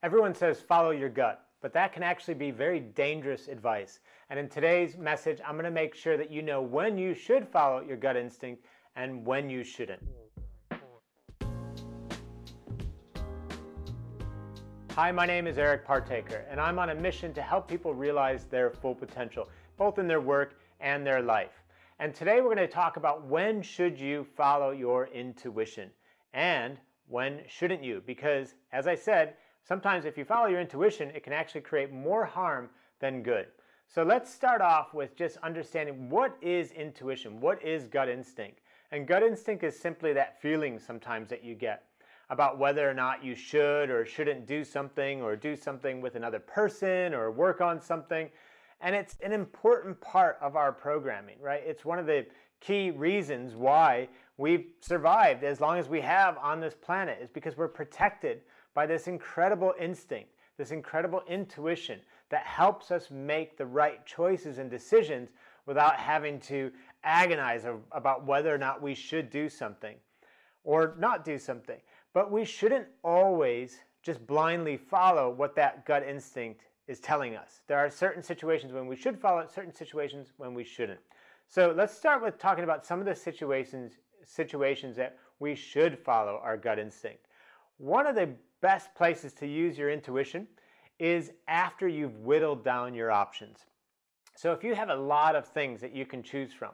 Everyone says follow your gut, but that can actually be very dangerous advice. And in today's message, I'm going to make sure that you know when you should follow your gut instinct and when you shouldn't. Hi, my name is Eric Partaker, and I'm on a mission to help people realize their full potential, both in their work and their life. And today we're going to talk about when should you follow your intuition and when shouldn't you? Because, as I said, sometimes if you follow your intuition, it can actually create more harm than good. So let's start off with just understanding what is intuition, what is gut instinct. And gut instinct is simply that feeling sometimes that you get about whether or not you should or shouldn't do something or do something with another person or work on something. And it's an important part of our programming, right? It's one of the key reasons why we've survived as long as we have on this planet, is because we're protected by this incredible instinct, this incredible intuition that helps us make the right choices and decisions without having to agonize about whether or not we should do something or not do something. But we shouldn't always just blindly follow what that gut instinct is telling us. There are certain situations when we should follow it, certain situations when we shouldn't. So let's start with talking about some of the situations that we should follow our gut instinct. One of the best places to use your intuition is after you've whittled down your options. So if you have a lot of things that you can choose from,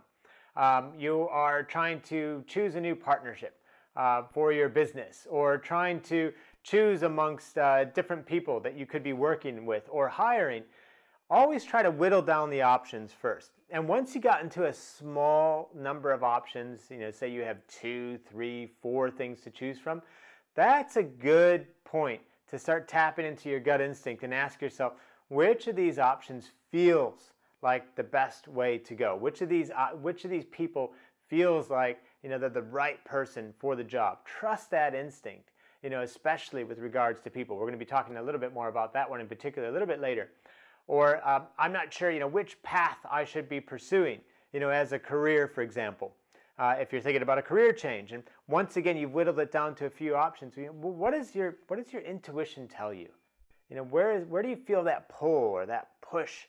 you are trying to choose a new partnership for your business, or trying to choose amongst different people that you could be working with or hiring, always try to whittle down the options first. And once you got into a small number of options, say you have 2, 3, 4 things to choose from, that's a good point to start tapping into your gut instinct and ask yourself, which of these options feels like the best way to go? Which of these people feels like they're the right person for the job? Trust that instinct, especially with regards to people. We're going to be talking a little bit more about that one in particular a little bit later. Or I'm not sure, which path I should be pursuing, as a career, for example. If you're thinking about a career change, and once again you've whittled it down to a few options, what does your intuition tell you? Where do you feel that pull or that push?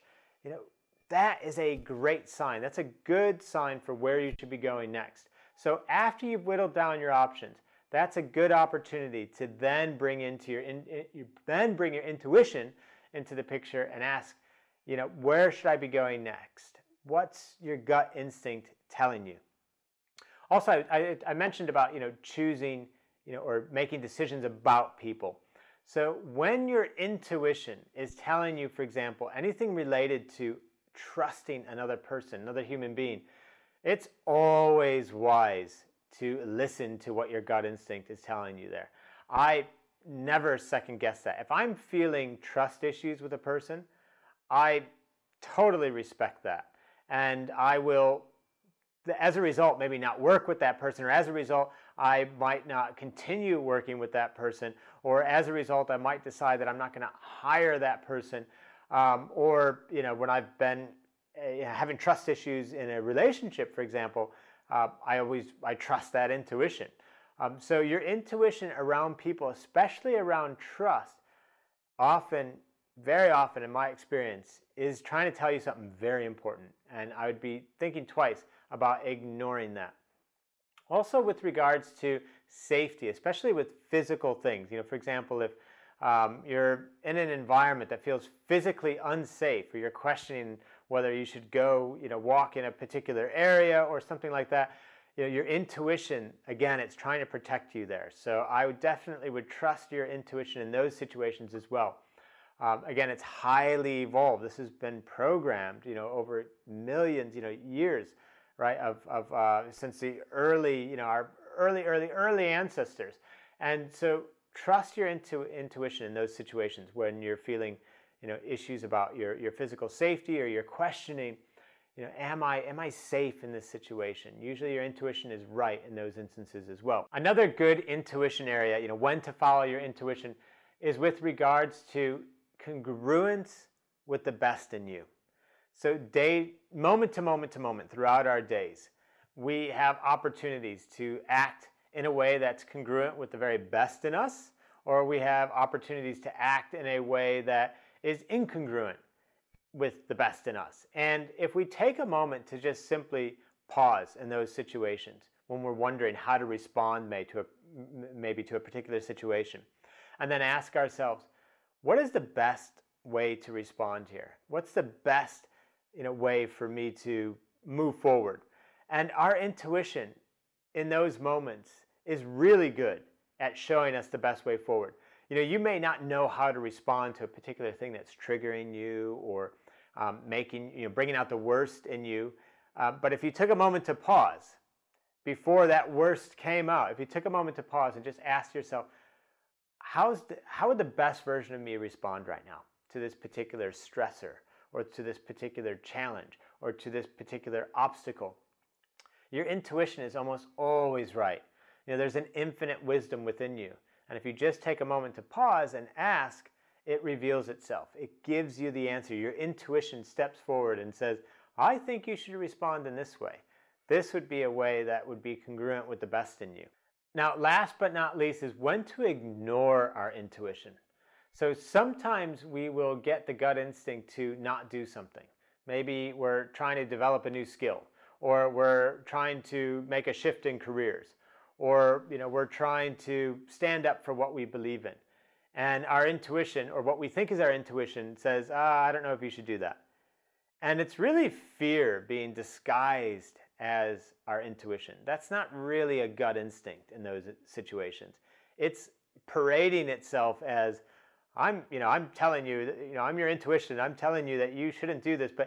That is a great sign. That's a good sign for where you should be going next. So after you've whittled down your options, that's a good opportunity to then bring your intuition into the picture and ask, where should I be going next? What's your gut instinct telling you? Also, I mentioned about choosing or making decisions about people. So when your intuition is telling you, for example, anything related to trusting another person, another human being, it's always wise to listen to what your gut instinct is telling you there. I never second guess that. If I'm feeling trust issues with a person, I totally respect that. And I will, as a result, maybe not work with that person, or as a result, I might not continue working with that person, or as a result, I might decide that I'm not going to hire that person. Or when I've been having trust issues in a relationship, for example, I trust that intuition. So your intuition around people, especially around trust, very often in my experience, is trying to tell you something very important. And I would be thinking twice about ignoring that. Also with regards to safety, especially with physical things. For example, if you're in an environment that feels physically unsafe, or you're questioning whether you should go, walk in a particular area or something like that, your intuition, again, it's trying to protect you there. So I would definitely trust your intuition in those situations as well. Again, it's highly evolved. This has been programmed, over millions, years, right, since the early, our early ancestors. And so trust your intuition in those situations when you're feeling, issues about your physical safety, or you're questioning, am I safe in this situation? Usually your intuition is right in those instances as well. Another good intuition area, when to follow your intuition, is with regards to congruence with the best in you. So moment to moment throughout our days, we have opportunities to act in a way that's congruent with the very best in us, or we have opportunities to act in a way that is incongruent with the best in us. And if we take a moment to just simply pause in those situations when we're wondering how to respond maybe to a particular situation, and then ask ourselves, what is the best way to respond here? What's the best way for me to move forward? And our intuition in those moments is really good at showing us the best way forward. You may not know how to respond to a particular thing that's triggering you or bringing out the worst in you. But if you took a moment to pause before that worst came out, if you took a moment to pause and just ask yourself, how would the best version of me respond right now to this particular stressor or to this particular challenge or to this particular obstacle? Your intuition is almost always right. There's an infinite wisdom within you. And if you just take a moment to pause and ask, it reveals itself. It gives you the answer. Your intuition steps forward and says, I think you should respond in this way. This would be a way that would be congruent with the best in you. Now, last but not least is when to ignore our intuition. So sometimes we will get the gut instinct to not do something. Maybe we're trying to develop a new skill, or we're trying to make a shift in careers, or we're trying to stand up for what we believe in. And our intuition, or what we think is our intuition, says, I don't know if you should do that. And it's really fear being disguised as our intuition. That's not really a gut instinct in those situations. It's parading itself as, I'm telling you, I'm your intuition. I'm telling you that you shouldn't do this, but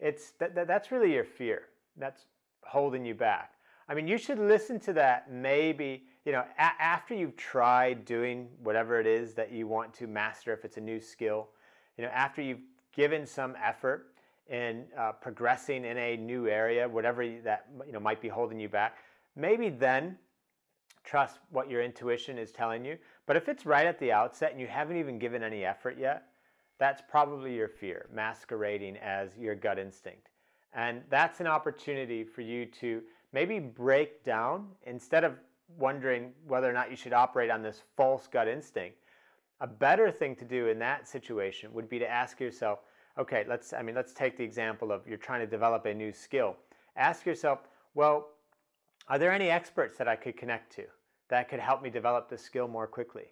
that's really your fear. That's holding you back. I mean, you should listen to that maybe, after you've tried doing whatever it is that you want to master, if it's a new skill, after you've given some effort in progressing in a new area, whatever that might be holding you back, maybe then trust what your intuition is telling you. But if it's right at the outset and you haven't even given any effort yet, that's probably your fear masquerading as your gut instinct. And that's an opportunity for you to maybe break down, instead of wondering whether or not you should operate on this false gut instinct. A better thing to do in that situation would be to ask yourself, okay, let's take the example of you're trying to develop a new skill. Ask yourself, well, are there any experts that I could connect to that could help me develop the skill more quickly?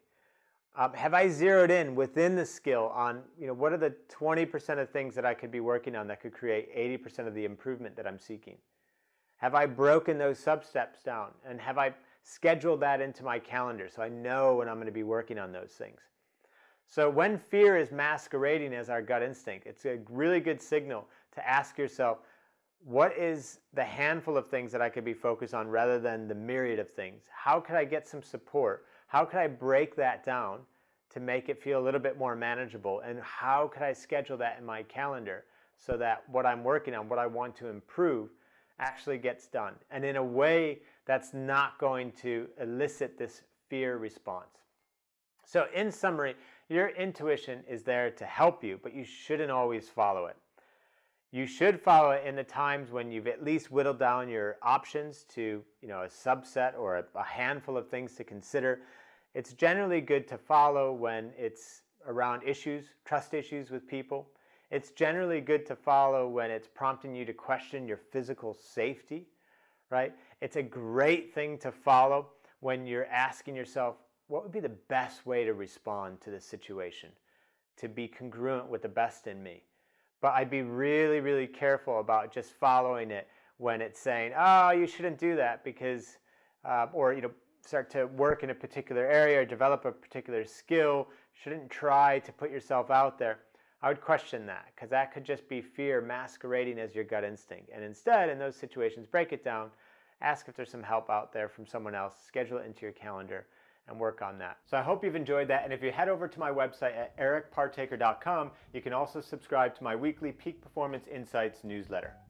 Have I zeroed in within the skill on, what are the 20% of things that I could be working on that could create 80% of the improvement that I'm seeking? Have I broken those sub-steps down? And have I scheduled that into my calendar so I know when I'm going to be working on those things? So when fear is masquerading as our gut instinct, it's a really good signal to ask yourself, what is the handful of things that I could be focused on rather than the myriad of things? How could I get some support? How could I break that down to make it feel a little bit more manageable? And how could I schedule that in my calendar so that what I'm working on, what I want to improve, actually gets done? And in a way that's not going to elicit this fear response. So in summary, your intuition is there to help you, but you shouldn't always follow it. You should follow it in the times when you've at least whittled down your options to a subset or a handful of things to consider. It's generally good to follow when it's around issues, trust issues with people. It's generally good to follow when it's prompting you to question your physical safety, right? It's a great thing to follow when you're asking yourself, what would be the best way to respond to this situation, to be congruent with the best in me? But I'd be really, really careful about just following it when it's saying, oh, you shouldn't do that because, or start to work in a particular area or develop a particular skill, shouldn't try to put yourself out there. I would question that, because that could just be fear masquerading as your gut instinct. And instead, in those situations, break it down, ask if there's some help out there from someone else, schedule it into your calendar, and work on that. So I hope you've enjoyed that. And if you head over to my website at ericpartaker.com, you can also subscribe to my weekly Peak Performance Insights newsletter.